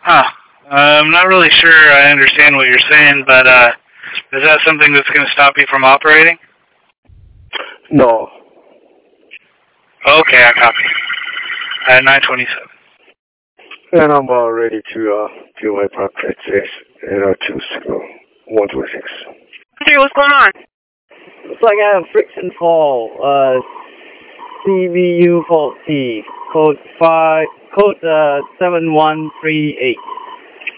Huh. I'm not really sure I understand what you're saying, but is that something that's going to stop you from operating? No. Okay, I copy. 927. And I'm about ready to do my practice and choose 126. Hey, what's going on? Looks like I have a friction call. CVU fault T. Code 7138.